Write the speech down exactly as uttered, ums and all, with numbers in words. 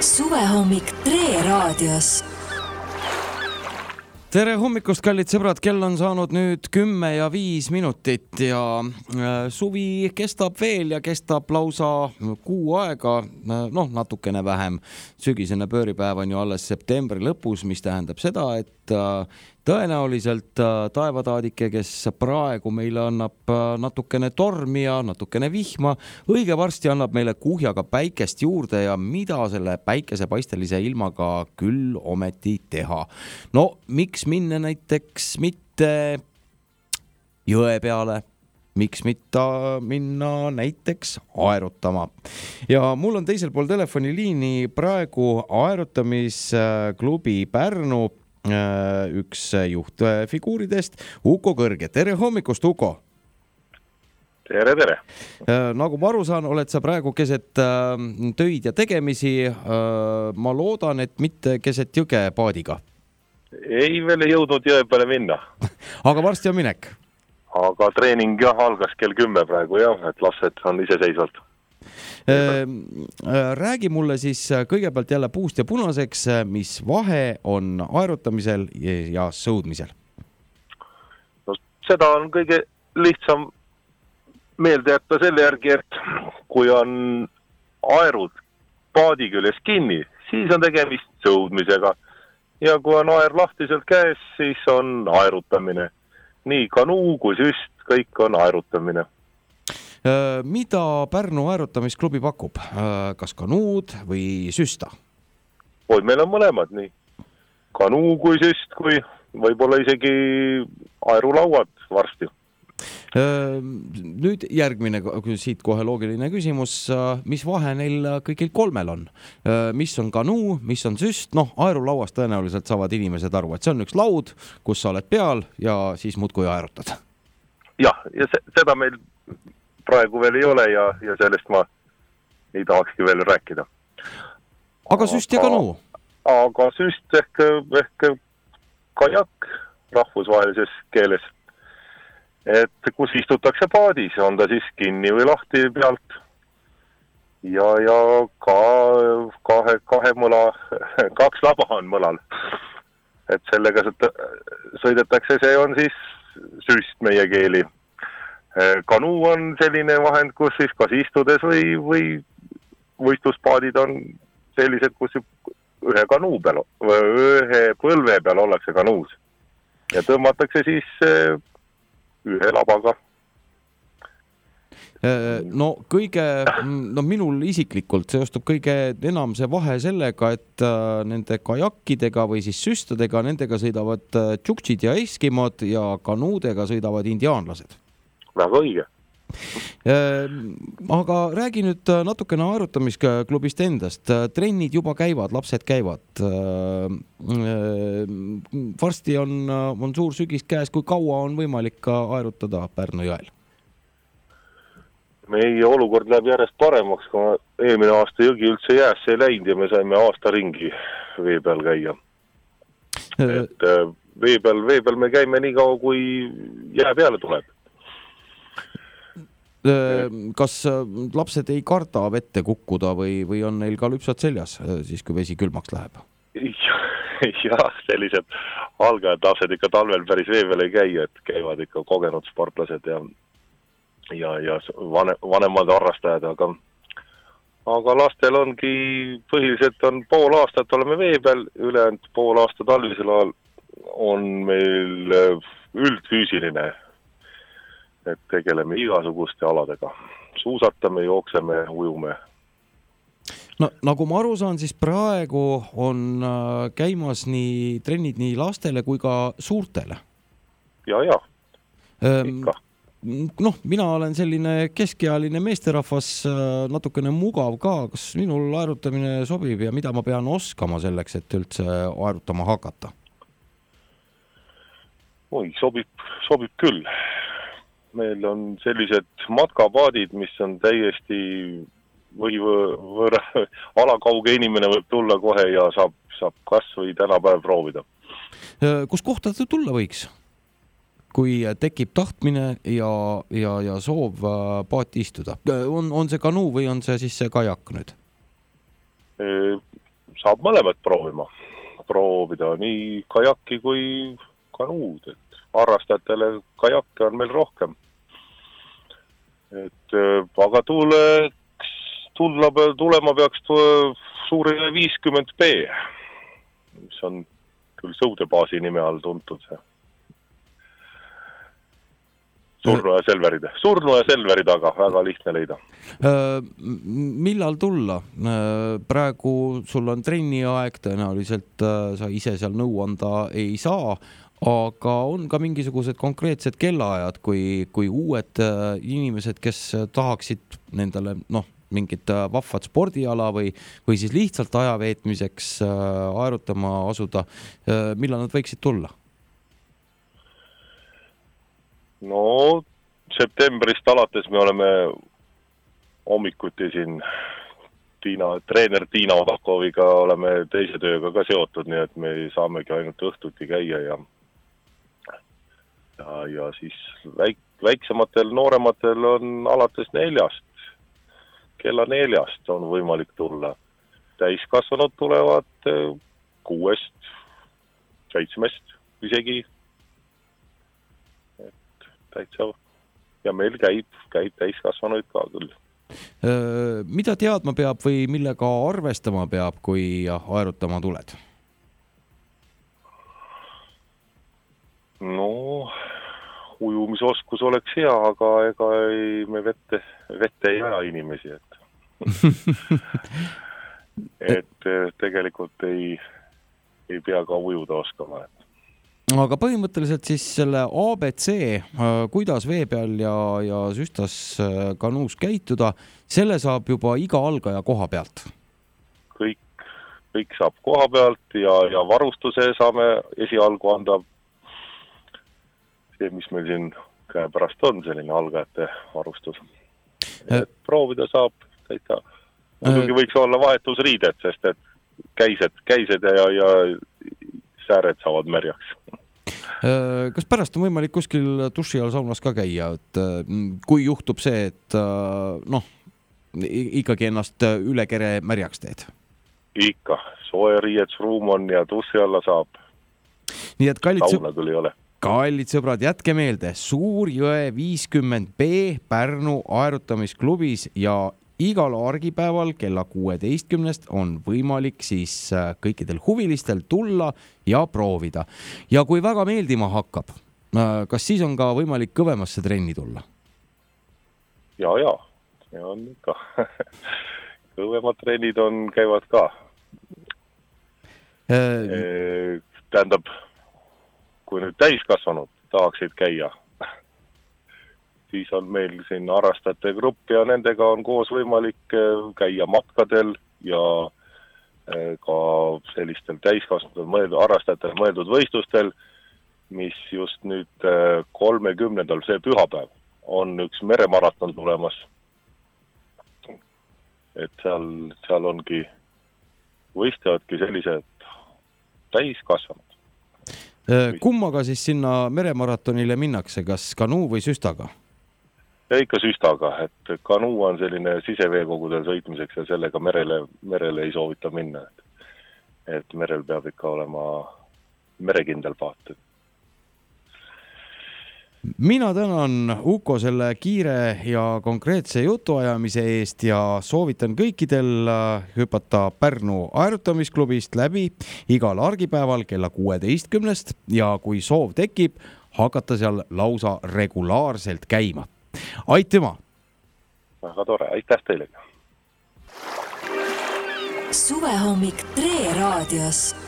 Suvehommik Tre raadios. Tere hommikust, kallid sõbrad, kell on saanud nüüd kümme ja viis minutit ja suvi kestab veel ja kestab lausa kuu aega, noh natukene vähem. Sügisene pööripäev on ju alles septembri lõpus, mis tähendab seda, et tõenäoliselt taevataadike, kes praegu meile annab natukene tormi ja natukene vihma, õige varsti annab meile kuhjaga päikest juurde ja mida selle päikesepaistelise ilmaga küll ometi teha. No miks minna näiteks mitte jõe peale, miks mitte minna näiteks aerutama. Ja mul on teisel pool telefoniliini praegu aerutamisklubi Pärnu üks juhtfiguuridest, Uko Kõrge. Tere hommikust, Uko! Tere, tere! Nagu ma aru saan, oled sa praegu keset töid ja tegemisi. Ma loodan, et mitte keset jõge paadiga. Ei veel ei jõudnud jõe peale minna. Aga varsti on minek? Aga treening jah, algas kell kümme praegu jah, et lapsed on iseseisvalt. Räägi mulle siis kõigepealt jälle puust ja punaseks, mis vahe on aerutamisel ja sõudmisel? No, seda on kõige lihtsam meelde jätta selle järgi, et kui on aerud paadi küljes kinni, siis on tegemist sõudmisega. Ja kui on aer lahtiselt käes, siis on aerutamine. Nii kanuu kui süst, kõik on aerutamine. Mida Pärnu aerutamisklubi pakub? Kas kanuud või süsta? Oi, meil on mõlemad nii. Kanuu kui süst, kui võib-olla isegi aerulauad varsti. Nüüd järgmine siit kohe loogiline küsimus. Mis vahe neil kõigil kolmel on? Mis on kanuu, mis on süst? Noh, aerulauast tõenäoliselt saavad inimesed aru, et see on üks laud, kus sa oled peal ja siis muudkui aerutad. Jah, ja se- seda meil praegu veel ei ole ja, ja sellest ma ei tahakski veel rääkida. Aga süst ja kanuu? Aga süst ehk, ehk kajak rahvusvahelises keeles. Et kus istutakse paadis, on ta siis kinni või lahti pealt. Ja, ja ka kahe, kahe mõla, kaks laba on mõlal. Et sellega sõidetakse, see on siis süst meie keeli. Kanuu on selline vahend, kus siis kas istudes või, või võistluspaadid on sellised, kus ühe kanuu peal, ühe põlve peal ollakse kanuus. Ja tõmmatakse siis ühe labaga. No kõige, no minul isiklikult seostub kõige enam see vahe sellega, et nende kajakkidega või siis süstadega, nendega sõidavad tšuktšid ja eskimod ja kanuudega sõidavad indiaanlased. Väga õige. Aga räägi nüüd natukene aerutamisklubist endast. Trennid juba käivad, lapsed käivad. Varsti on, on suur sügis käes, kui kaua on võimalik aerutada Pärnu jõel? Meie olukord läheb järjest paremaks, kui eelmine aasta jõgi üldse jäässe ei läinud ja me saime aasta ringi vee peal käia. Et vee peal, vee peal me käime nii kaua, kui jää peale tuleb. Kas lapsed ei karda vette kukkuda või, või on neil ka lüpsad seljas, siis kui vesi külmaks läheb? Jah, sellised algajad lapsed ikka talvel päris vee peal ei käi, et käivad ikka kogenud sportlased ja, ja, ja vanem, vanemad harrastajad, aga, aga lastel ongi põhiliselt on pool aastat oleme vee peal, ülejäänud pool aasta talvisel ajal on meil üldfüüsiline, et tegeleme igasuguste aladega. Suusatame, jookseme, ujume. No, nagu ma aru saan, siis praegu on käimas nii trennid nii lastele kui ka suurtele. Ja, ja. Ikka. Noh, mina olen selline keskealine meesterahvas, natukene mugav ka. Kas minul aerutamine sobib ja mida ma pean oskama selleks, et üldse aerutama hakata? Oi, sobib, sobib küll. Meil on sellised matkapaadid, mis on täiesti või võõra, alakauge inimene võib tulla kohe ja saab, saab kas või tänapäev proovida. Kus kohta ta tulla võiks? Kui tekib tahtmine ja, ja, ja soov paati istuda. On, on see kanuu või on see siis see kajak nüüd? saab mõlemat proovima. Proovida nii kajakki kui kanuud, et harrastajatele kajakke on meil rohkem. Et aga tuleks, tulla, tulema peaks suurile viiskümmend B, mis on küll sõudebaasi nime all tuntud see. Surnu ja Selveride. Surnu ja Selveri taga, väga lihtne leida. Millal tulla? Praegu sul on trenniaeg, tõenäoliselt sa ise seal nõu anda ei saa, aga on ka mingisugused konkreetsed kellaajad, kui, kui uued inimesed, kes tahaksid nendele noh, mingit vahvat spordiala või, või siis lihtsalt ajaveetmiseks aerutama asuda, millal nad võiksid tulla? No septembrist alates me oleme hommikuti siin Tiina, treener Tiina Odakoviga oleme teise tööga ka seotud, nii et me saamegi ainult õhtuti käia ja ja, ja siis väik, väiksematel, noorematel on alates neljast, kella neljast on võimalik tulla. Täiskasvanud tulevad kuuest, seitsmest isegi. Täitsa. Ja meil käib, käib täiskasvanuid ka küll. Mida teadma peab või millega arvestama peab, kui aerutama tuled? No, ujumisoskus oleks hea, aga ega ei, me vette, vette ei aja inimesi. Et, et tegelikult ei, ei pea ka ujuda oskama. Et. Aga põhimõtteliselt siis selle A B C, kuidas vee peal ja, ja süstas kanuus käituda, selle saab juba iga algaja koha pealt? Kõik, kõik saab koha pealt ja, ja varustuse saame esialgu anda see, mis meil siin käe pärast on, selline algajate varustus. Et proovida saab täita. Muidugi võiks olla vahetusriided, sest et käised, käised ja, ja sääred saavad märjaks. Kas pärast on võimalik kuskil duši all saunas ka käia, et kui juhtub see, et noh, ikkagi ennast üle kere märjaks teed? Ikka, soe riietsruum on ja duši alla saab. Nii et kallid, sauna küll ei ole. Kallid sõbrad, jätke meelde, Suurjõe viiskümmend B Pärnu aerutamisklubis ja igal argipäeval kella kuueteistkümnest on võimalik siis kõikidel huvilistel tulla ja proovida. Ja kui väga meeldima hakkab, kas siis on ka võimalik kõvemasse trenni tulla? Ja, ja, see on ikka. Kõvemad trennid on, käivad ka. E, tähendab, kui nüüd täiskasvanud tahaksid käia, siis on meil siin harrastajate grupp ja nendega on koos võimalik käia matkadel ja ka sellistel täiskasvatud mõeldud, harrastajatel mõeldud võistlustel, mis just nüüd kolmekümnendal see pühapäev on üks meremaraton tulemas. Et seal, seal ongi, võistajadki sellised täiskasvanud. Kummaga siis sinna meremaratonile minnakse, kas kanuu või süstaga? Ja ikka süstaga, et kanuu on selline siseveekogudel sõitmiseks ja sellega merele, merele ei soovita minna. Et, et merel peab ikka olema merekindel paat. Mina tänan Uko selle kiire ja konkreetse jutuajamise eest ja soovitan kõikidel hüpata Pärnu aerutamisklubist läbi igal argipäeval kella kuueteistkümnest ja kui soov tekib, hakata seal lausa regulaarselt käima. Aitüma! Väga tore, aitäh teile! Suvehommik Tre raadios.